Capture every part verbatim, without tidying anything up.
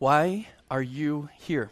Why are you here?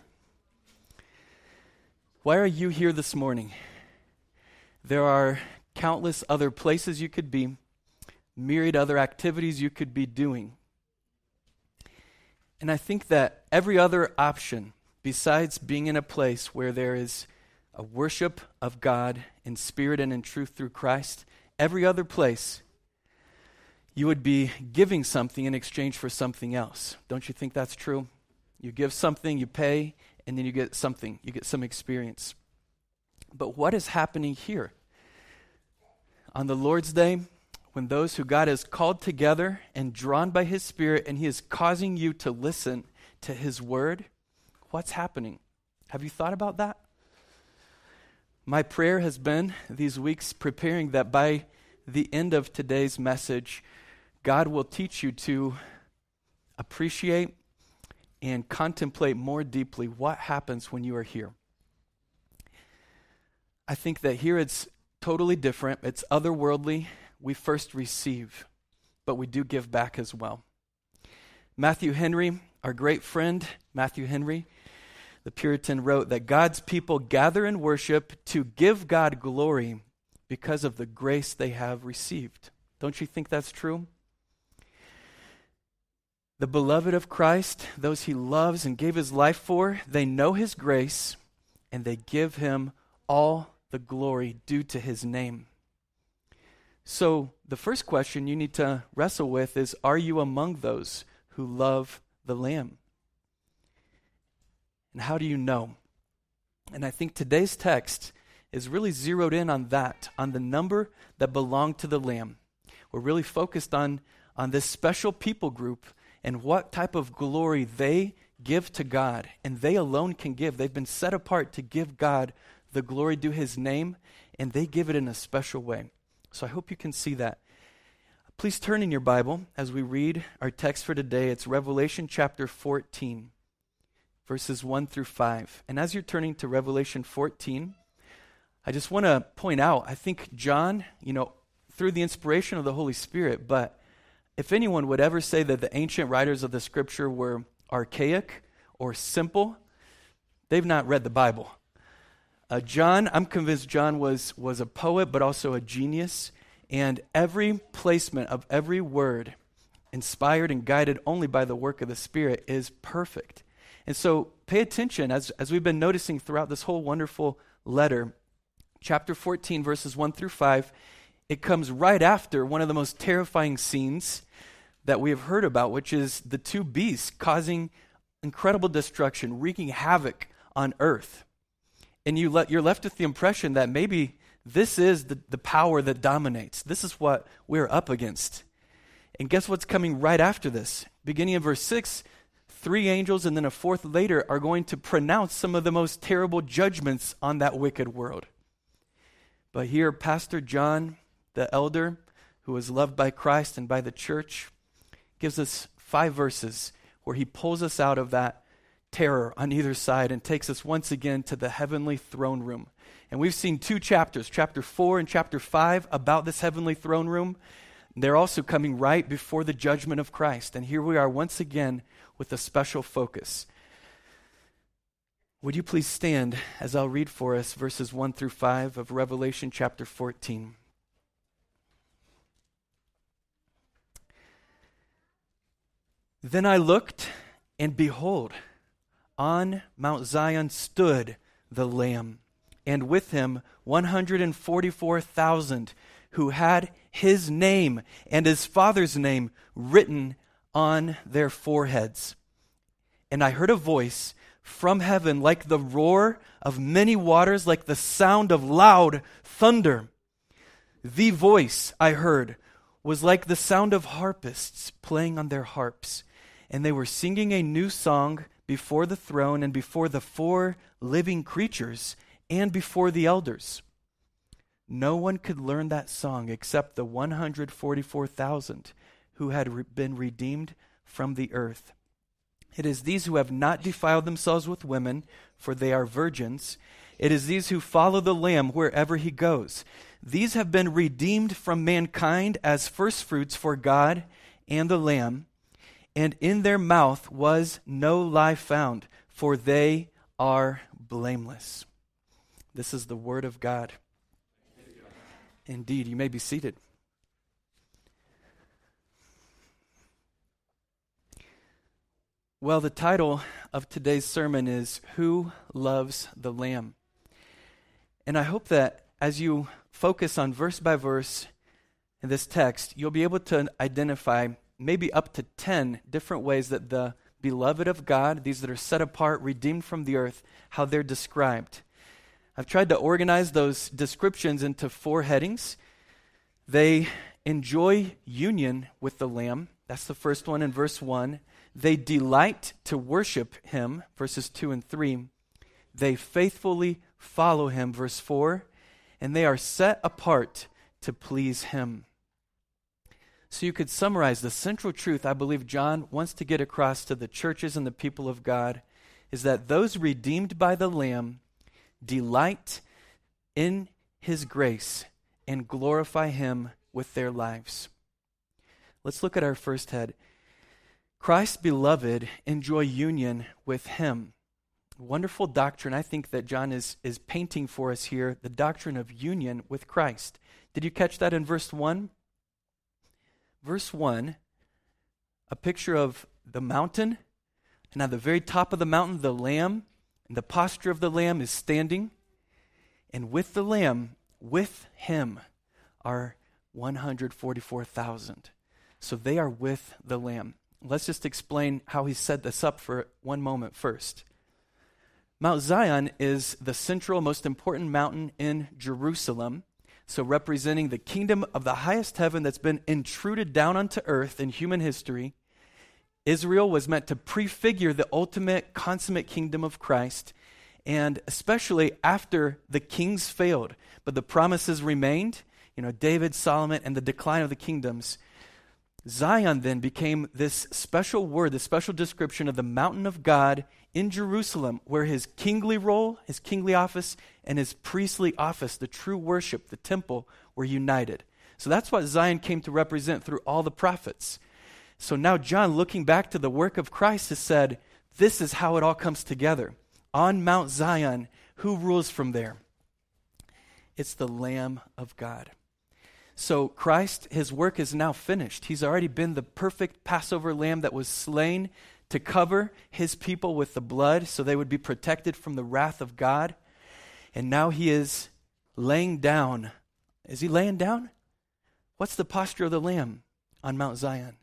Why are you here this morning? There are countless other places you could be, myriad other activities you could be doing. And I think that every other option, besides being in a place where there is a worship of God in spirit and in truth through Christ, every other place, you would be giving something in exchange for something else. Don't you think that's true? You give something, you pay, and then you get something. You get some experience. But what is happening here? On the Lord's Day, when those who God has called together and drawn by His Spirit, and He is causing you to listen to His Word, what's happening? Have you thought about that? My prayer has been these weeks preparing that by the end of today's message, God will teach you to appreciate and contemplate more deeply what happens when you are here. I think that here it's totally different. It's otherworldly. We first receive, but we do give back as well. Matthew Henry, our great friend, Matthew Henry, the Puritan, wrote that God's people gather in worship to give God glory because of the grace they have received. Don't you think that's true? The beloved of Christ, those He loves and gave His life for, they know His grace and they give Him all the glory due to His name. So the first question you need to wrestle with is, are you among those who love the Lamb? And how do you know? And I think today's text is really zeroed in on that, on the number that belong to the Lamb. We're really focused on, on this special people group and what type of glory they give to God, and they alone can give. They've been set apart to give God the glory due His name, and they give it in a special way. So I hope you can see that. Please turn in your Bible as we read our text for today. It's Revelation chapter fourteen, verses one through five. And as you're turning to Revelation fourteen, I just want to point out, I think John, you know, through the inspiration of the Holy Spirit, but if anyone would ever say that the ancient writers of the Scripture were archaic or simple, they've not read the Bible. Uh, John, I'm convinced John was, was a poet, but also a genius, and every placement of every word, inspired and guided only by the work of the Spirit, is perfect. And so pay attention, as, as we've been noticing throughout this whole wonderful letter, chapter fourteen, verses one through five, it comes right after one of the most terrifying scenes that we have heard about, which is the two beasts causing incredible destruction, wreaking havoc on earth. And you let, you're left with the impression that maybe this is the, the power that dominates. This is what we're up against. And guess what's coming right after this? Beginning in verse six, three angels and then a fourth later are going to pronounce some of the most terrible judgments on that wicked world. But here, Pastor John, the elder, who is loved by Christ and by the church, gives us five verses where he pulls us out of that terror on either side and takes us once again to the heavenly throne room. And we've seen two chapters, chapter four and chapter five, about this heavenly throne room. They're also coming right before the judgment of Christ. And here we are once again with a special focus. Would you please stand as I'll read for us verses one through five of Revelation chapter fourteen. Then I looked, and behold, on Mount Zion stood the Lamb, and with him one hundred forty-four thousand who had his name and his Father's name written on their foreheads. And I heard a voice from heaven like the roar of many waters, like the sound of loud thunder. The voice I heard was like the sound of harpists playing on their harps. And they were singing a new song before the throne and before the four living creatures and before the elders. No one could learn that song except the one hundred forty-four thousand who had re- been redeemed from the earth. It is these who have not defiled themselves with women, for they are virgins. It is these who follow the Lamb wherever he goes. These have been redeemed from mankind as firstfruits for God and the Lamb. and in their mouth was no lie found, for they are blameless. This is the word of God. Indeed, you may be seated. Well, the title of today's sermon is Who Loves the Lamb? And I hope that as you focus on verse by verse in this text, you'll be able to identify maybe up to ten different ways that the beloved of God, these that are set apart, redeemed from the earth, how they're described. I've tried to organize those descriptions into four headings. They enjoy union with the Lamb. That's the first one in verse one. They delight to worship him, verses two and three. They faithfully follow him, verse four. And they are set apart to please him. So you could summarize the central truth I believe John wants to get across to the churches and the people of God is that those redeemed by the Lamb delight in his grace and glorify him with their lives. Let's look at our first head. Christ's beloved enjoy union with him. Wonderful doctrine, I think, that John is, is painting for us here, the doctrine of union with Christ. Did you catch that in verse one? Verse one, a picture of the mountain, and at the very top of the mountain, the Lamb, and the posture of the Lamb is standing, and with the Lamb, with him, are one hundred forty-four thousand. So they are with the Lamb. Let's just explain how he set this up for one moment first. Mount Zion is the central, most important mountain in Jerusalem, so representing the kingdom of the highest heaven that's been intruded down onto earth in human history. Israel was meant to prefigure the ultimate, consummate kingdom of Christ, and especially after the kings failed, but the promises remained, you know, David, Solomon, and the decline of the kingdoms. Zion then became this special word, this special description of the mountain of God in Jerusalem, where his kingly role, his kingly office, and his priestly office, the true worship, the temple, were united. So that's what Zion came to represent through all the prophets. So now John, looking back to the work of Christ, has said, this is how it all comes together. On Mount Zion, who rules from there? It's the Lamb of God. So Christ, his work is now finished. He's already been the perfect Passover lamb that was slain to cover his people with the blood so they would be protected from the wrath of God. And now he is laying down. Is he laying down? What's the posture of the Lamb on Mount Zion?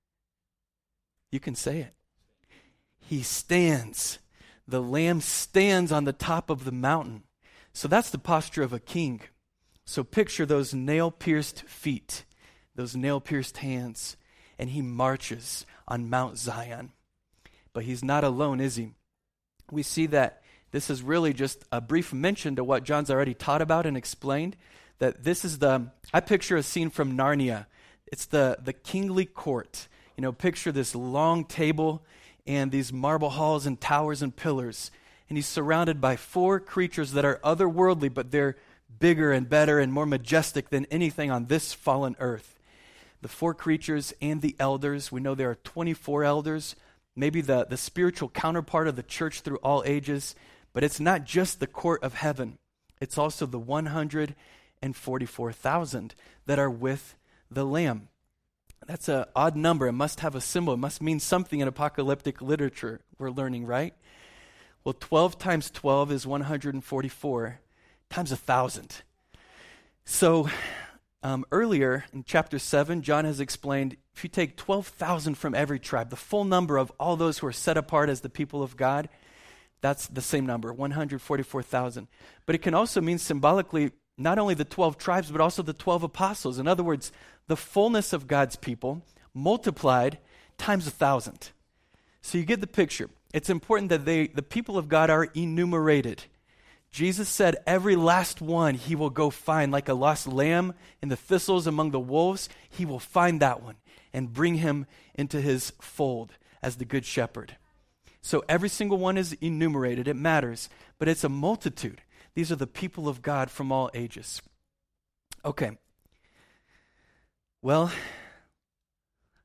You can say it. He stands. The Lamb stands on the top of the mountain. So that's the posture of a king. So picture those nail-pierced feet, those nail-pierced hands, and he marches on Mount Zion. But he's not alone, is he? We see that this is really just a brief mention to what John's already taught about and explained, that this is the, I picture a scene from Narnia. It's the, the kingly court. You know, picture this long table and these marble halls and towers and pillars. And he's surrounded by four creatures that are otherworldly, but they're bigger and better and more majestic than anything on this fallen earth. The four creatures and the elders. We know there are twenty-four elders, maybe the, the spiritual counterpart of the church through all ages. But it's not just the court of heaven. It's also the one hundred forty-four thousand that are with the Lamb. That's an odd number. It must have a symbol. It must mean something in apocalyptic literature, we're learning, right? Well, twelve times twelve is one hundred forty-four. Times a thousand. So um, earlier in chapter seven, John has explained if you take twelve thousand from every tribe, the full number of all those who are set apart as the people of God, that's the same number, one hundred forty-four thousand. But it can also mean symbolically not only the twelve tribes, but also the twelve apostles. In other words, the fullness of God's people multiplied times a thousand. So you get the picture. It's important that they, the people of God are enumerated. Jesus said every last one he will go find, like a lost lamb in the thistles among the wolves. He will find that one and bring him into his fold as the good shepherd. So every single one is enumerated. It matters, but it's a multitude. These are the people of God from all ages. Okay. Well,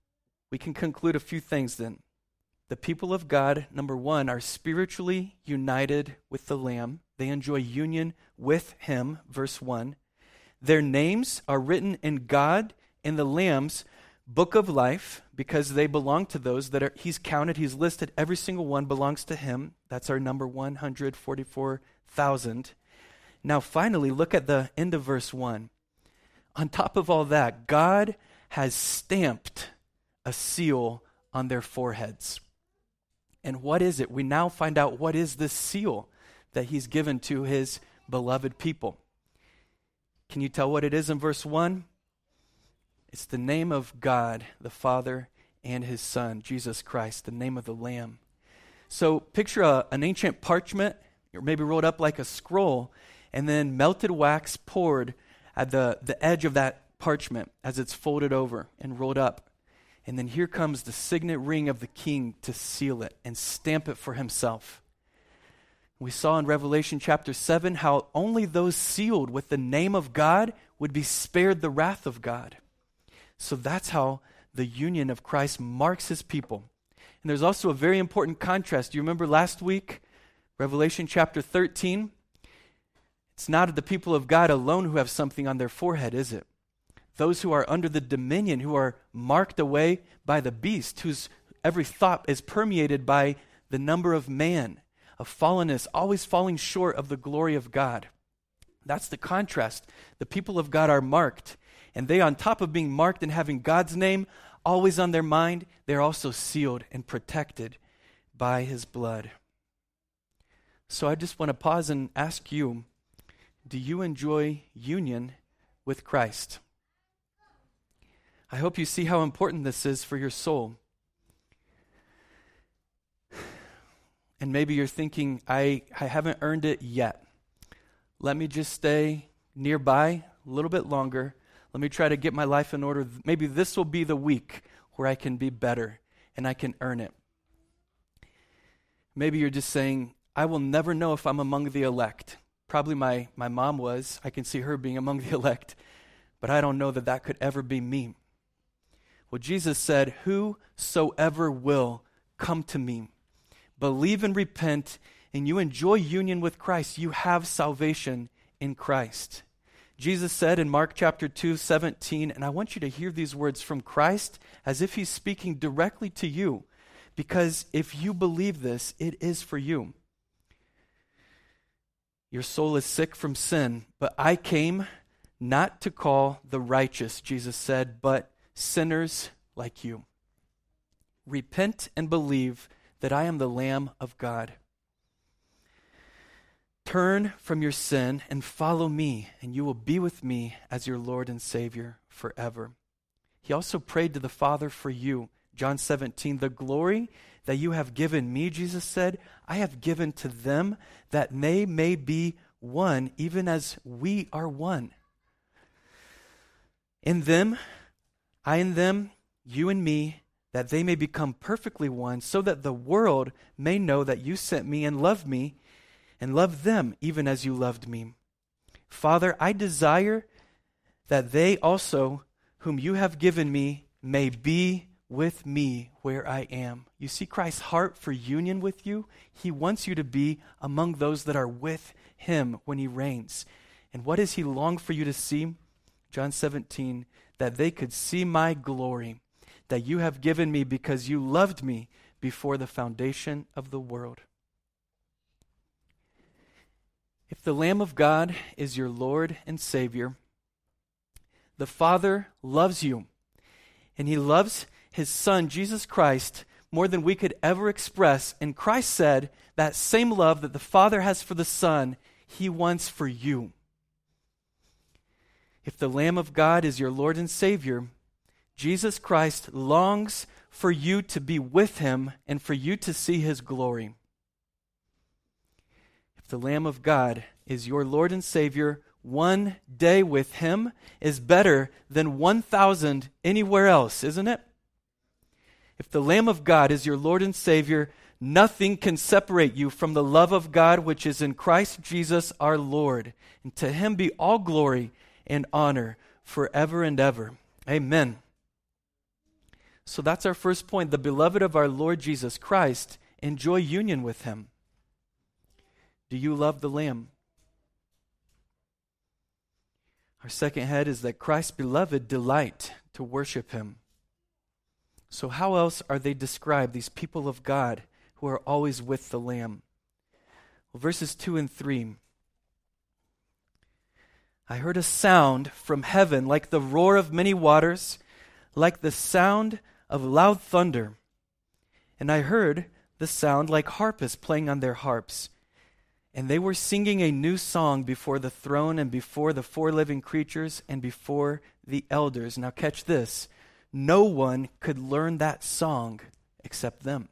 we can conclude a few things then. The people of God, number one, are spiritually united with the Lamb. They enjoy union with him, verse one. Their names are written in God and the Lamb's book of life because they belong to those that are, he's counted, he's listed, every single one belongs to him. That's our number one hundred forty-four thousand. Now finally, look at the end of verse one. On top of all that, God has stamped a seal on their foreheads. And what is it? We now find out what is this seal that he's given to his beloved people. Can you tell what it is in verse one? It's the name of God, the Father, and his Son, Jesus Christ, the name of the Lamb. So picture a, an ancient parchment, or maybe rolled up like a scroll, and then melted wax poured at the, the edge of that parchment as it's folded over and rolled up. And then here comes the signet ring of the king to seal it and stamp it for himself. We saw in Revelation chapter seven how only those sealed with the name of God would be spared the wrath of God. So that's how the union of Christ marks his people. And there's also a very important contrast. Do you remember last week, Revelation chapter thirteen? It's not the people of God alone who have something on their forehead, is it? Those who are under the dominion, who are marked away by the beast, whose every thought is permeated by the number of man, of fallenness, always falling short of the glory of God. That's the contrast. The people of God are marked, and they, on top of being marked and having God's name always on their mind, they're also sealed and protected by his blood. So I just want to pause and ask you, do you enjoy union with Christ? I hope you see how important this is for your soul. And maybe you're thinking, I, I haven't earned it yet. Let me just stay nearby a little bit longer. Let me try to get my life in order. Maybe this will be the week where I can be better and I can earn it. Maybe you're just saying, I will never know if I'm among the elect. Probably my, my mom was. I can see her being among the elect. But I don't know that that could ever be me. Well, Jesus said, whosoever will come to me, believe and repent, and you enjoy union with Christ, you have salvation in Christ. Jesus said in Mark chapter two, seventeen, and I want you to hear these words from Christ as if he's speaking directly to you, because if you believe this, it is for you. Your soul is sick from sin, but I came not to call the righteous, Jesus said, but sinners like you. Repent and believe that I am the Lamb of God. Turn from your sin and follow me, and you will be with me as your Lord and Savior forever. He also prayed to the Father for you. John seventeen, the glory that you have given me, Jesus said, I have given to them that they may be one, even as we are one. In them, I in them, you and me, that they may become perfectly one, so that the world may know that you sent me and loved me, and loved them even as you loved me. Father, I desire that they also, whom you have given me, may be with me where I am. You see Christ's heart for union with you? He wants you to be among those that are with him when he reigns. And what does he long for you to see? John seventeen, that they could see my glory, that you have given me because you loved me before the foundation of the world. If the Lamb of God is your Lord and Savior, the Father loves you, and he loves his Son, Jesus Christ, more than we could ever express. And Christ said that same love that the Father has for the Son, he wants for you. If the Lamb of God is your Lord and Savior, Jesus Christ longs for you to be with him and for you to see his glory. If the Lamb of God is your Lord and Savior, one day with him is better than one thousand anywhere else, isn't it? If the Lamb of God is your Lord and Savior, nothing can separate you from the love of God which is in Christ Jesus our Lord. And to him be all glory and honor forever and ever. Amen. So that's our first point. The beloved of our Lord Jesus Christ enjoy union with him. Do you love the Lamb? Our second head is that Christ's beloved delight to worship him. So how else are they described, these people of God who are always with the Lamb? Well, verses two and three. I heard a sound from heaven like the roar of many waters, like the sound of loud thunder. And I heard the sound like harpists playing on their harps. And they were singing a new song before the throne and before the four living creatures and before the elders. Now catch this. No one could learn that song except them.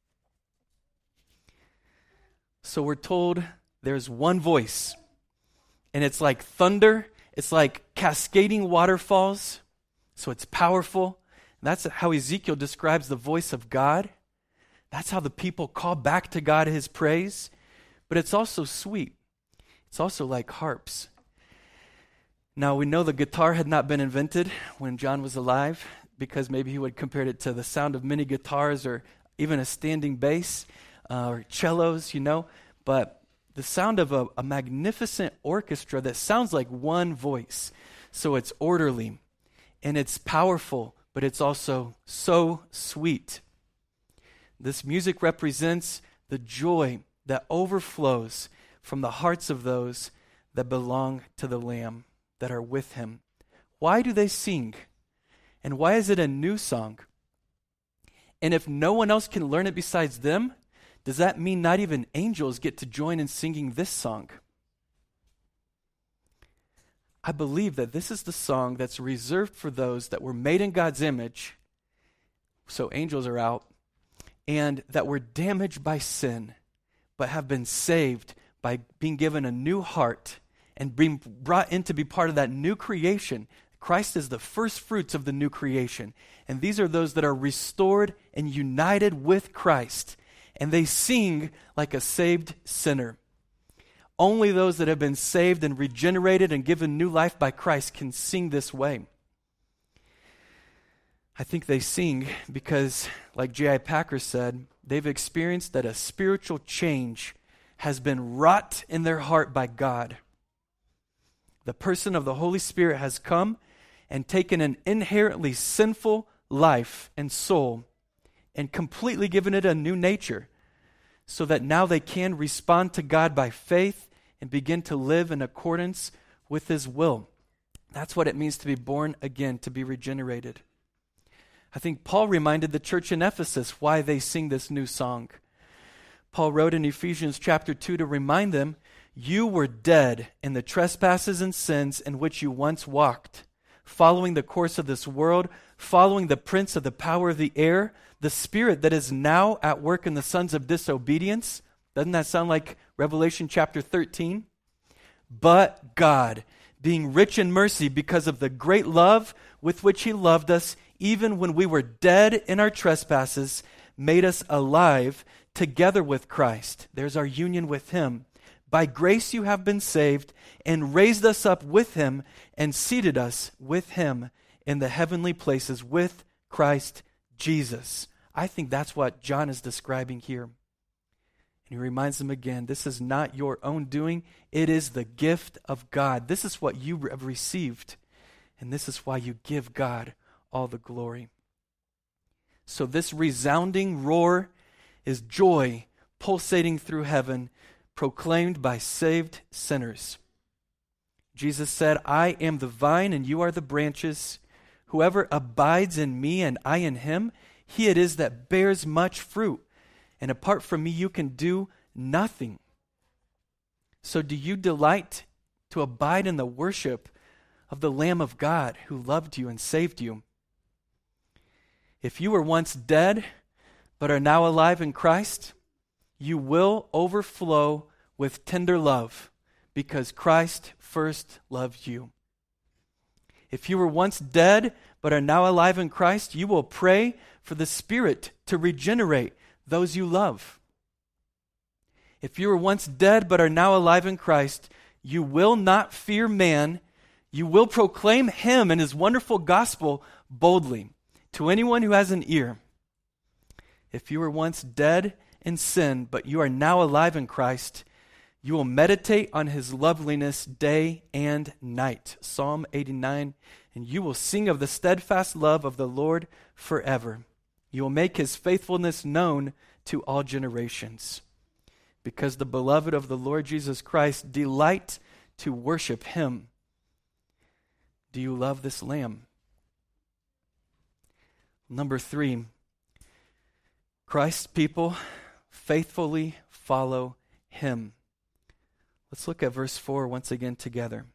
So we're told there's one voice. And it's like thunder. It's like cascading waterfalls. So it's powerful. And that's how Ezekiel describes the voice of God. That's how the people call back to God his praise. But it's also sweet. It's also like harps. Now we know the guitar had not been invented when John was alive, because maybe he would compare it to the sound of many guitars or even a standing bass uh, or cellos, you know. But the sound of a, a magnificent orchestra that sounds like one voice. So it's orderly and it's powerful, but it's also so sweet. This music represents the joy that overflows from the hearts of those that belong to the Lamb, that are with him. Why do they sing? And why is it a new song? And if no one else can learn it besides them, does that mean not even angels get to join in singing this song? I believe that this is the song that's reserved for those that were made in God's image, so angels are out, and that were damaged by sin, but have been saved by being given a new heart and being brought in to be part of that new creation. Christ is the first fruits of the new creation. And these are those that are restored and united with Christ. And they sing like a saved sinner. Only those that have been saved and regenerated and given new life by Christ can sing this way. I think they sing because, like J I Packer said, they've experienced that a spiritual change has been wrought in their heart by God. The person of the Holy Spirit has come and taken an inherently sinful life and soul and completely given it a new nature, so that now they can respond to God by faith and begin to live in accordance with his will. That's what it means to be born again, to be regenerated. I think Paul reminded the church in Ephesus why they sing this new song. Paul wrote in Ephesians chapter two to remind them, you were dead in the trespasses and sins in which you once walked, following the course of this world, following the prince of the power of the air, the spirit that is now at work in the sons of disobedience. Doesn't that sound like Revelation chapter thirteen? But God, being rich in mercy because of the great love with which he loved us, even when we were dead in our trespasses, made us alive together with Christ. There's our union with him. By grace you have been saved, and raised us up with him, and seated us with him in the heavenly places with Christ Jesus. I think that's what John is describing here. And he reminds them again, this is not your own doing. It is the gift of God. This is what you have received. And this is why you give God all the glory. So this resounding roar is joy pulsating through heaven, proclaimed by saved sinners. Jesus said, I am the vine and you are the branches. Whoever abides in me and I in him, he it is that bears much fruit. And apart from me, you can do nothing. So do you delight to abide in the worship of the Lamb of God who loved you and saved you? If you were once dead, but are now alive in Christ, you will overflow with tender love because Christ first loved you. If you were once dead, but are now alive in Christ, you will pray for the Spirit to regenerate those you love. If you were once dead, but are now alive in Christ, you will not fear man. You will proclaim him and his wonderful gospel boldly. To anyone who has an ear, if you were once dead in sin, but you are now alive in Christ, you will meditate on his loveliness day and night. Psalm eighty-nine, and you will sing of the steadfast love of the Lord forever. You will make his faithfulness known to all generations. Because the beloved of the Lord Jesus Christ delight to worship him. Do you love this Lamb? Number three, Christ's people faithfully follow him. Let's look at verse four once again together.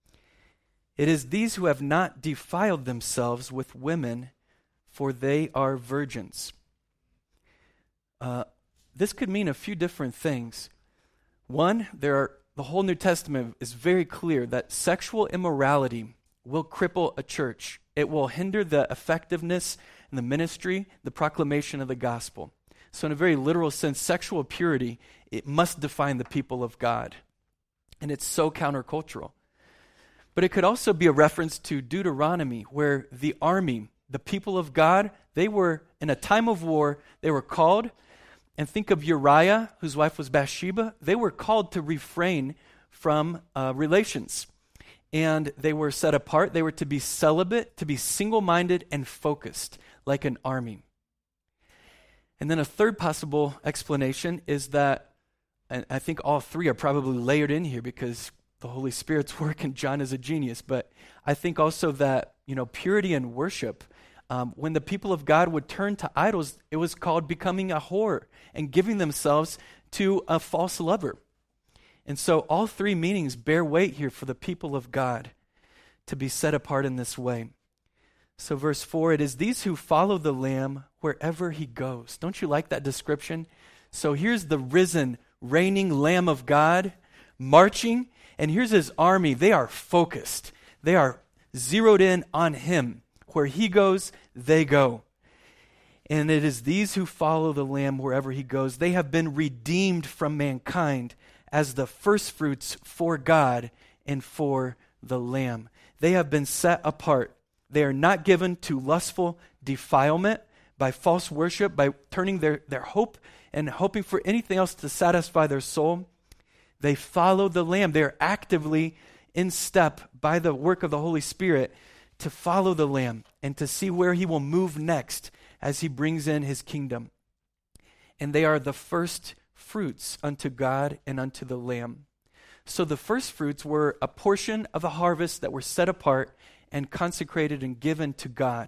It is these who have not defiled themselves with women, for they are virgins. Uh, this could mean a few different things. One, there are, the whole New Testament is very clear that sexual immorality will cripple a church. It will hinder the effectiveness and the ministry, the proclamation of the gospel. So in a very literal sense, sexual purity, it must define the people of God. And it's so countercultural. But it could also be a reference to Deuteronomy, where the army, the people of God, they were, in a time of war, they were called, and think of Uriah, whose wife was Bathsheba, they were called to refrain from uh, relations. And they were set apart. They were to be celibate, to be single-minded and focused, like an army. And then a third possible explanation is that, and I think all three are probably layered in here because the Holy Spirit's work and John is a genius, but I think also that, you know, purity and worship, um, when the people of God would turn to idols, it was called becoming a whore and giving themselves to a false lover. And so all three meanings bear weight here for the people of God to be set apart in this way. So verse four, it is these who follow the Lamb wherever he goes. Don't you like that description? So here's the risen, reigning Lamb of God marching, and here's his army. They are focused. They are zeroed in on him. Where he goes, they go. And it is these who follow the Lamb wherever he goes. They have been redeemed from mankind as the firstfruits for God and for the Lamb. They have been set apart. They are not given to lustful defilement by false worship, by turning their, their hope and hoping for anything else to satisfy their soul. They follow the Lamb. They are actively in step by the work of the Holy Spirit to follow the Lamb and to see where he will move next as he brings in his kingdom. And they are the first fruits unto God and unto the Lamb. So the first fruits were a portion of a harvest that were set apart and consecrated and given to God.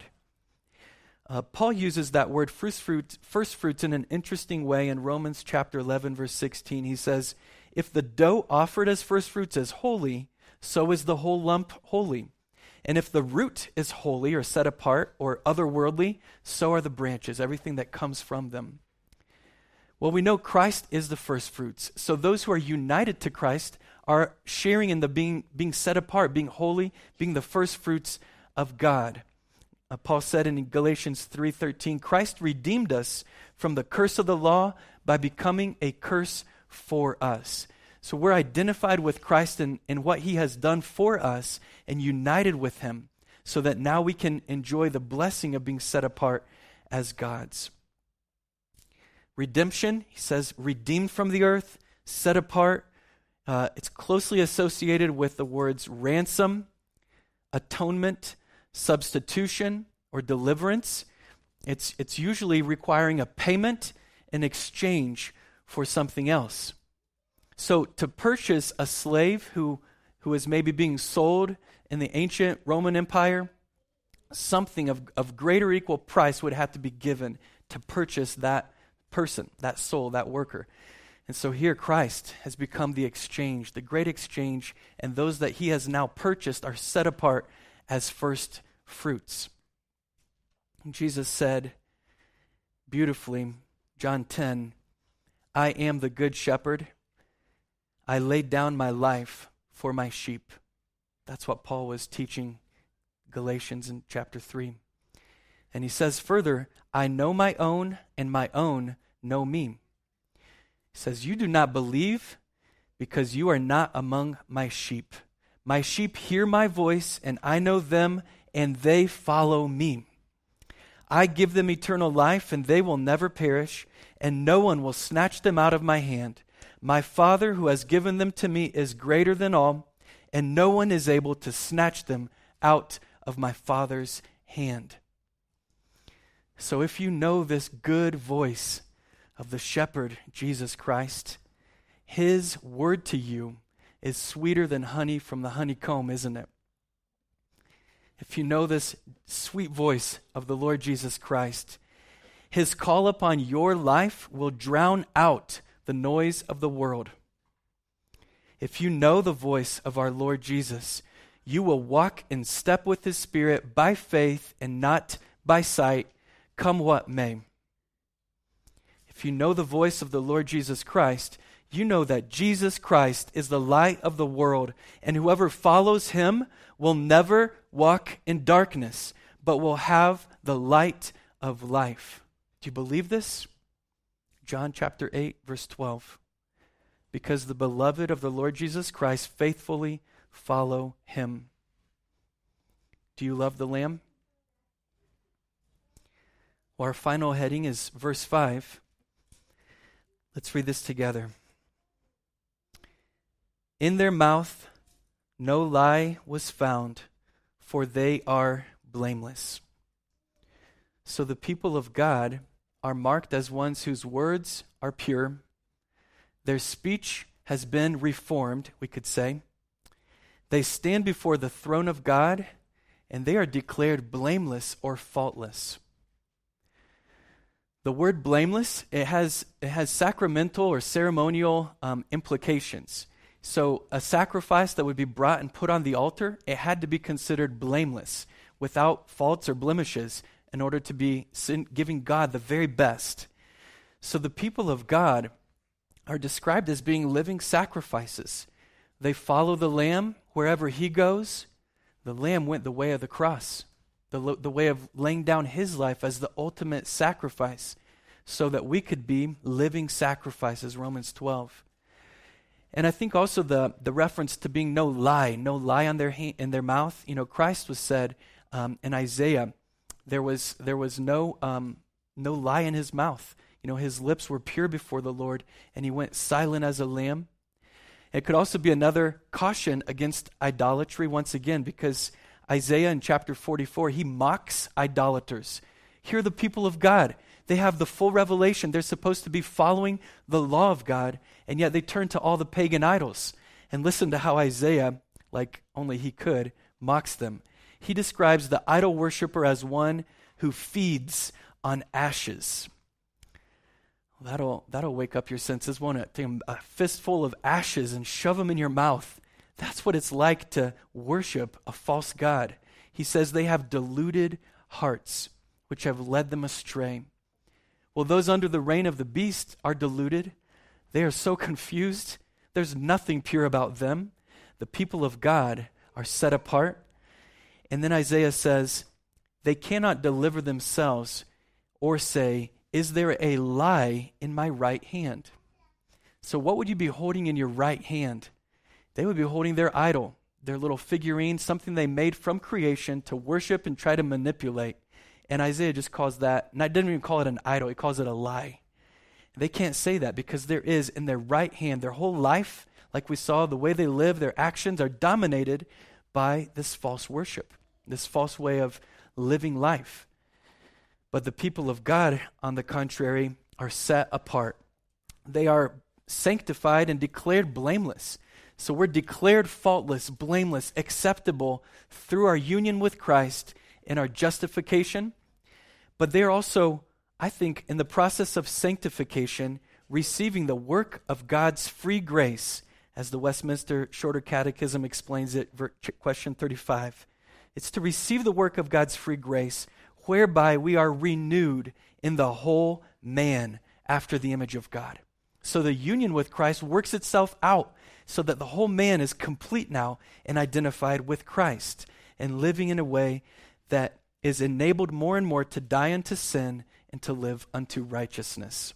Uh, Paul uses that word first fruits, first fruits in an interesting way in Romans chapter eleven, verse sixteen. He says, if the dough offered as first fruits is holy, so is the whole lump holy. And if the root is holy or set apart or otherworldly, so are the branches, everything that comes from them. Well, we know Christ is the first fruits. So those who are united to Christ are sharing in the being, being set apart, being holy, being the first fruits of God. Uh, Paul said in Galatians three thirteen, Christ redeemed us from the curse of the law by becoming a curse for us. So we're identified with Christ in, in what he has done for us and united with him so that now we can enjoy the blessing of being set apart as God's. Redemption, he says, redeemed from the earth, set apart. Uh, it's closely associated with the words ransom, atonement, substitution, or deliverance. It's, it's usually requiring a payment in exchange for something else. So to purchase a slave who, who is maybe being sold in the ancient Roman Empire, something of, of greater equal price would have to be given to purchase that person, that soul, that worker. And so here Christ has become the exchange, the great exchange, and those that he has now purchased are set apart as first fruits. And Jesus said beautifully, John ten, I am the good shepherd. I laid down my life for my sheep. That's what Paul was teaching Galatians in chapter three. And he says further, I know my own, and my own know me. He says, you do not believe because you are not among my sheep. My sheep hear my voice, and I know them, and they follow me. I give them eternal life, and they will never perish, and no one will snatch them out of my hand. My Father who has given them to me is greater than all, and no one is able to snatch them out of my Father's hand. So if you know this good voice of the shepherd, Jesus Christ, his word to you is sweeter than honey from the honeycomb, isn't it? If you know this sweet voice of the Lord Jesus Christ, his call upon your life will drown out the noise of the world. If you know the voice of our Lord Jesus, you will walk in step with his Spirit by faith and not by sight, come what may. If you know the voice of the Lord Jesus Christ, you know that Jesus Christ is the light of the world, and whoever follows him will never walk in darkness, but will have the light of life. Do you believe this? John chapter eight, verse twelve. Because the beloved of the Lord Jesus Christ faithfully follow him. Do you love the Lamb? Well, our final heading is verse five. Let's read this together. In their mouth no lie was found, for they are blameless. So the people of God are marked as ones whose words are pure. Their speech has been reformed, we could say. They stand before the throne of God, and they are declared blameless or faultless. The word blameless, it has, it has sacramental or ceremonial um, implications. So a sacrifice that would be brought and put on the altar, it had to be considered blameless, without faults or blemishes, in order to be sin- giving God the very best. So the people of God are described as being living sacrifices. They follow the Lamb wherever he goes. The Lamb went the way of the cross, the, lo- the way of laying down his life as the ultimate sacrifice, so that we could be living sacrifices, Romans twelve. And I think also the, the reference to being no lie, no lie on their ha- in their mouth. You know, Christ was said um, in Isaiah, there was there was no um, no lie in his mouth. You know, his lips were pure before the Lord, and he went silent as a lamb. It could also be another caution against idolatry once again, because Isaiah in chapter forty-four, he mocks idolaters. Here are the people of God. They have the full revelation. They're supposed to be following the law of God, and yet they turn to all the pagan idols. And listen to how Isaiah, like only he could, mocks them. He describes the idol worshiper as one who feeds on ashes. That'll, that'll wake up your senses, won't it? Take a fistful of ashes and shove them in your mouth. That's what it's like to worship a false god. He says they have deluded hearts, which have led them astray. Well, those under the reign of the beast are deluded. They are so confused. There's nothing pure about them. The people of God are set apart. And then Isaiah says, they cannot deliver themselves or say, is there a lie in my right hand? So what would you be holding in your right hand? They would be holding their idol, their little figurine, something they made from creation to worship and try to manipulate. And Isaiah just calls that, and I didn't even call it an idol, he calls it a lie. They can't say that because there is in their right hand, their whole life, like we saw, the way they live, their actions are dominated by this false worship, this false way of living life. But the people of God, on the contrary, are set apart. They are sanctified and declared blameless. So we're declared faultless, blameless, acceptable through our union with Christ in our justification. But they're also, I think, in the process of sanctification, receiving the work of God's free grace, as the Westminster Shorter Catechism explains it, question thirty-five. It's to receive the work of God's free grace, whereby we are renewed in the whole man after the image of God. So the union with Christ works itself out so that the whole man is complete now and identified with Christ and living in a way that is enabled more and more to die unto sin and to live unto righteousness.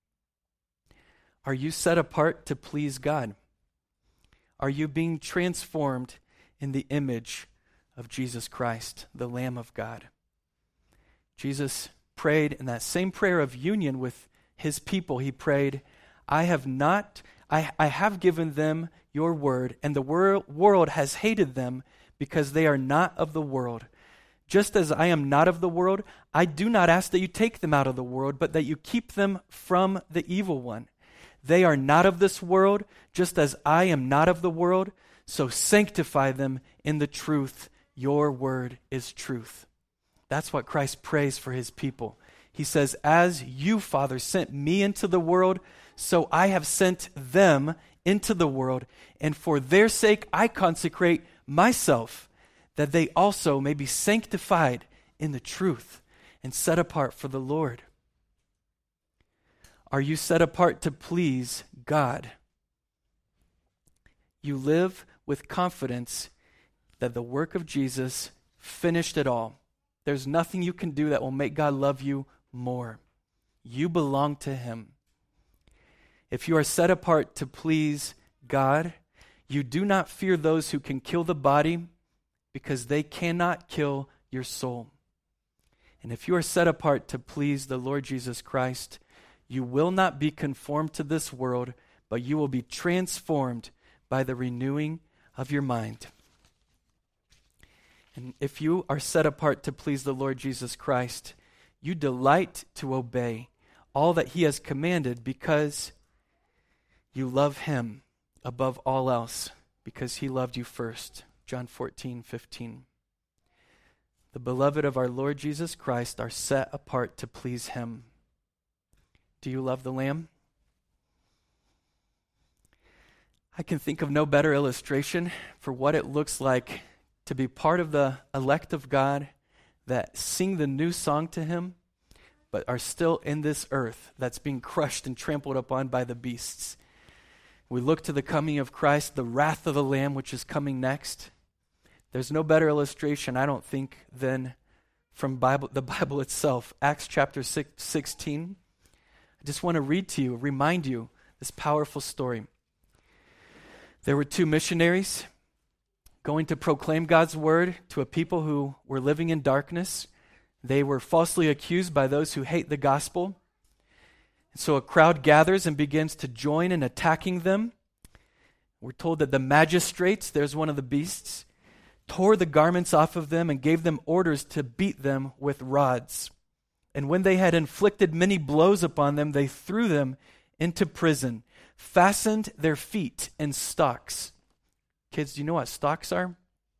Are you set apart to please God? Are you being transformed in the image of Jesus Christ, the Lamb of God? Jesus prayed in that same prayer of union with his people. He prayed, I have not, I, I have given them your word, and the wor- world has hated them because they are not of the world. Just as I am not of the world, I do not ask that you take them out of the world, but that you keep them from the evil one. They are not of this world, just as I am not of the world, so sanctify them in the truth. Your word is truth. That's what Christ prays for his people. He says, as you, Father, sent me into the world, so I have sent them into the world, and for their sake I consecrate myself, that they also may be sanctified in the truth and set apart for the Lord. Are you set apart to please God? You live with confidence that the work of Jesus finished it all. There's nothing you can do that will make God love you more. You belong to him. If you are set apart to please God, you do not fear those who can kill the body, because they cannot kill your soul. And if you are set apart to please the Lord Jesus Christ, you will not be conformed to this world, but you will be transformed by the renewing of your mind. And if you are set apart to please the Lord Jesus Christ, you delight to obey all that he has commanded because you love him above all else, because he loved you first. John fourteen fifteen. The beloved of our Lord Jesus Christ are set apart to please him. Do you love the Lamb? I can think of no better illustration for what it looks like to be part of the elect of God that sing the new song to him, but are still in this earth that's being crushed and trampled upon by the beasts. We look to the coming of Christ, the wrath of the Lamb, which is coming next. There's no better illustration, I don't think, than from Bible, the Bible itself. Acts chapter six, sixteen. I just want to read to you, remind you, this powerful story. There were two missionaries going to proclaim God's word to a people who were living in darkness. They were falsely accused by those who hate the gospel. And so a crowd gathers and begins to join in attacking them. We're told that the magistrates, there's one of the beasts, tore the garments off of them and gave them orders to beat them with rods. And when they had inflicted many blows upon them, they threw them into prison, fastened their feet in stocks. Kids, do you know what stocks are?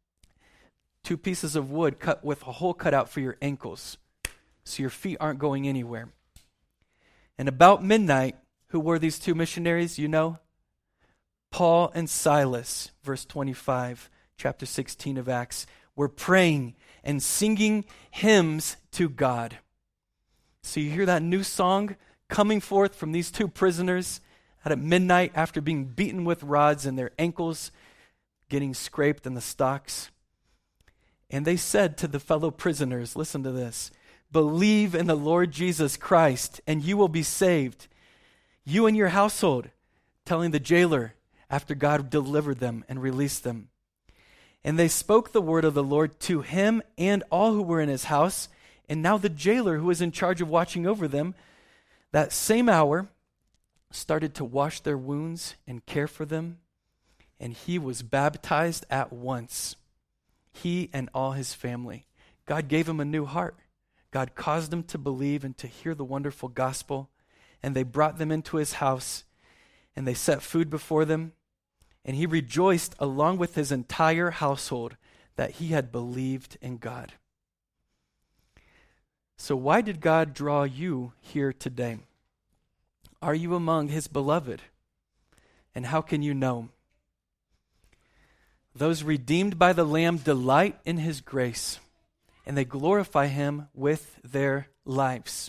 Two pieces of wood cut with a hole cut out for your ankles, so your feet aren't going anywhere. And about midnight, who were these two missionaries, you know? Paul and Silas, verse twenty-five, chapter sixteen of Acts, were praying and singing hymns to God. So you hear that new song coming forth from these two prisoners at midnight after being beaten with rods and their ankles getting scraped in the stocks. And they said to the fellow prisoners, listen to this, believe in the Lord Jesus Christ and you will be saved, you and your household, telling the jailer after God delivered them and released them. And they spoke the word of the Lord to him and all who were in his house. And now the jailer who was in charge of watching over them, that same hour, started to wash their wounds and care for them. And he was baptized at once, he and all his family. God gave him a new heart. God caused him to believe and to hear the wonderful gospel. And they brought them into his house, and they set food before them. And he rejoiced along with his entire household that he had believed in God. So why did God draw you here today? Are you among his beloved? And how can you know? Those redeemed by the Lamb delight in his grace, and they glorify him with their lives.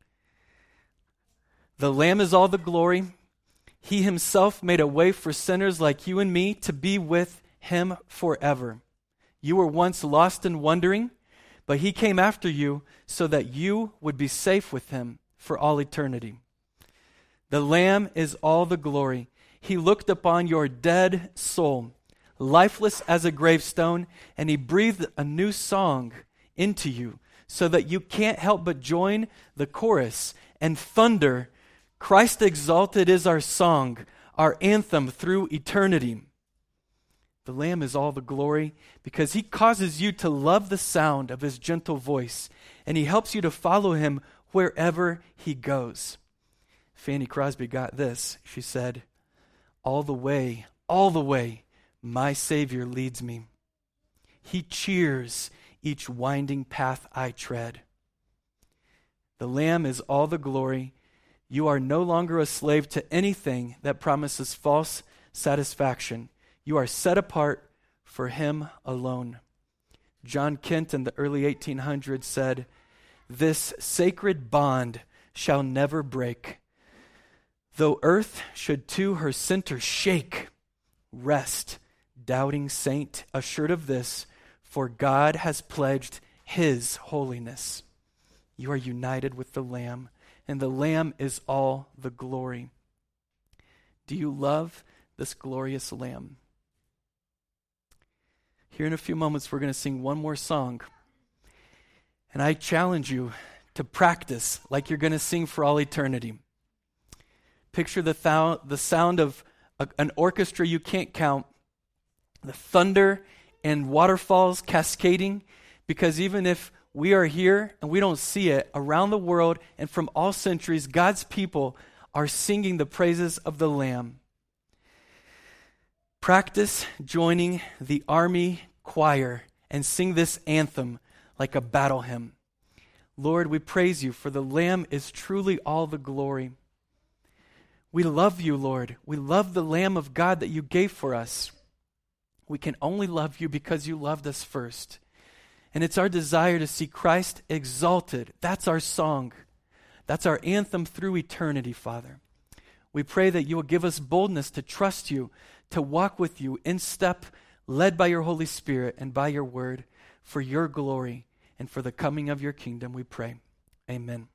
The Lamb is all the glory. He himself made a way for sinners like you and me to be with him forever. You were once lost and wandering, but he came after you so that you would be safe with him for all eternity. The Lamb is all the glory. He looked upon your dead soul, lifeless as a gravestone, and he breathed a new song into you so that you can't help but join the chorus and thunder, Christ exalted is our song, our anthem through eternity. The Lamb is all the glory because he causes you to love the sound of his gentle voice, and he helps you to follow him wherever he goes. Fanny Crosby got this. She said, all the way, all the way, my Savior leads me. He cheers each winding path I tread. The Lamb is all the glory. You are no longer a slave to anything that promises false satisfaction. You are set apart for him alone. John Kent in the early eighteen hundreds said, this sacred bond shall never break. Though earth should to her center shake, rest, doubting saint, assured of this, for God has pledged his holiness. You are united with the Lamb, and the Lamb is all the glory. Do you love this glorious Lamb? Here in a few moments, we're going to sing one more song. And I challenge you to practice like you're going to sing for all eternity. Picture the, thou- the sound of a, an orchestra you can't count, the thunder and waterfalls cascading, because even if we are here and we don't see it, around the world and from all centuries, God's people are singing the praises of the Lamb. Practice joining the army choir and sing this anthem like a battle hymn. Lord, we praise you, for the Lamb is truly all the glory. We love you, Lord. We love the Lamb of God that you gave for us. We can only love you because you loved us first. And it's our desire to see Christ exalted. That's our song. That's our anthem through eternity, Father. We pray that you will give us boldness to trust you, to walk with you in step, led by your Holy Spirit and by your word, for your glory and for the coming of your kingdom, we pray. Amen.